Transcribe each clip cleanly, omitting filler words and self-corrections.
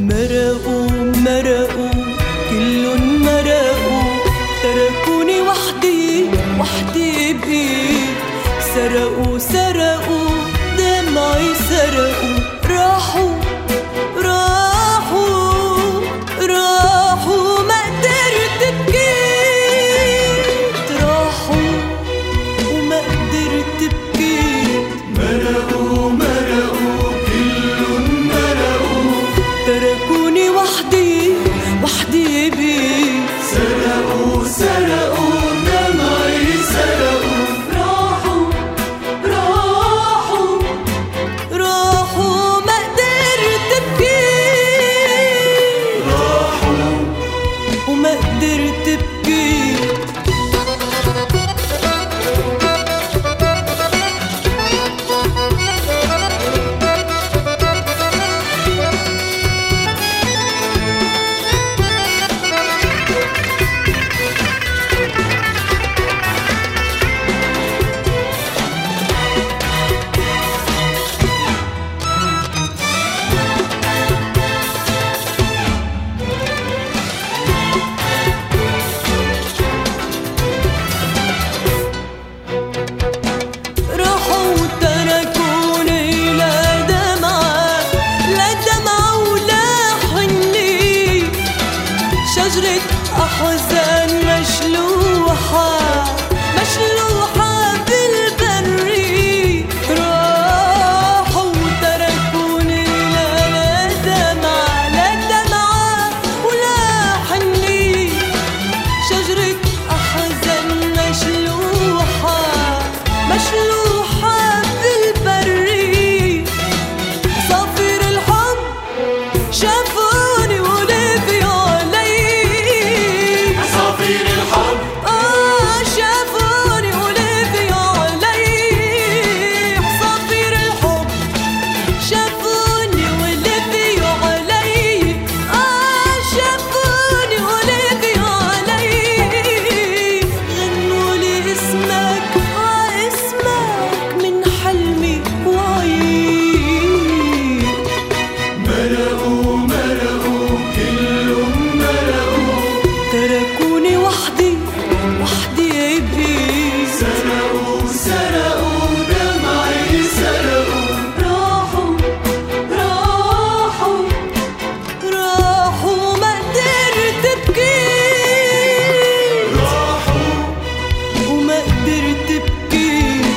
مرقوا مرقوا كلن مرقوا، تركوني وحدي وحدي بإيد. سرقوا سرقوا دمعي سرقوا، راحوا راحوا راحوا ما قدرت بكيت، راحوا وما قدرت بكيت. مرقوا مرقوا كلن مرقوا، تركوني وحدي وحدي بيت. سرقوا سرقوا دمعي سرقوا، راحوا راحوا راحوا ما قدرت بكيت، راحوا وما قدرت بكيت. شجرة أحزان مشلوحة مشلوحة بالبري، راحوا وتركوني لا دمعة لا دمعة ولا حنين. شجرة أحزان مشلوحة مشلوحة بالبري، صافر الحب شافوني ولفي علي. عصافير الحب شافوني ولفي علي. عصافير الحب شافوني ولفي علي. شافوني ولفي علي. غنوا لي اسمك اسمك من حلمي وعيد. مرقوا مرقوا كلن مرقوا، تركوني وحدي وحدي بيت. سرقوا سرقوا دمعي سرقوا، راحوا راحوا راحوا ما قدرت بكيت، راحوا وما قدرت بكيت.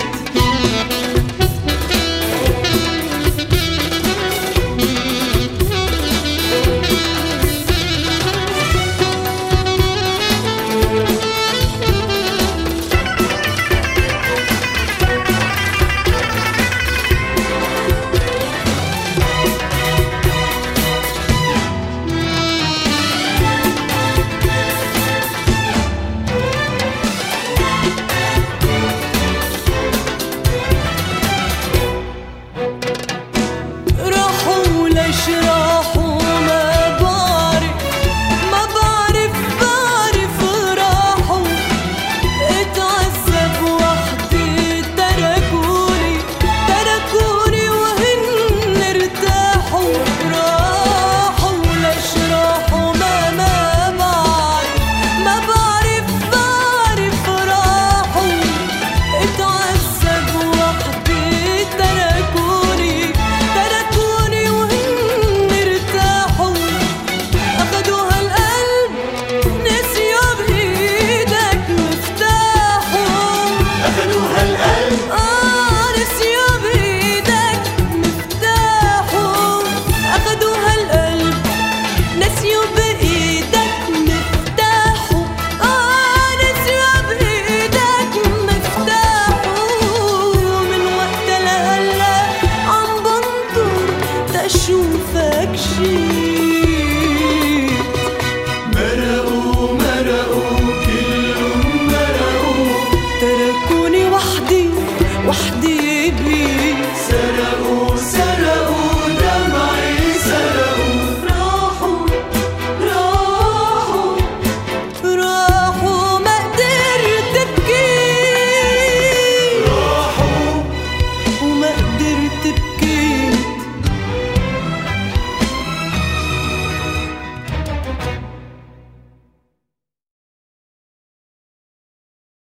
راحوا ليش راحوا ما بعرف ما بعرف بعرف. راحوا اتعذب وحدي، تركوني تركوني وهن ارتاحوا. راحوا ليش راحوا ما بعرف ما بعرف بعرف. راحوا اتعذب وحدي، تركوني تركوني وهن ارتاحوا. أخدوا هالقلب نسيوا بإيدك مفتاحه. أخدوا هالقلب نسيوا بإيدك مفتاحه. أخدوا هالقلب نسيوا بإيدك مفتاحه. نسيوا بإيدك مفتاحه. من وقت لهلا عم بنطر تشوفك شي.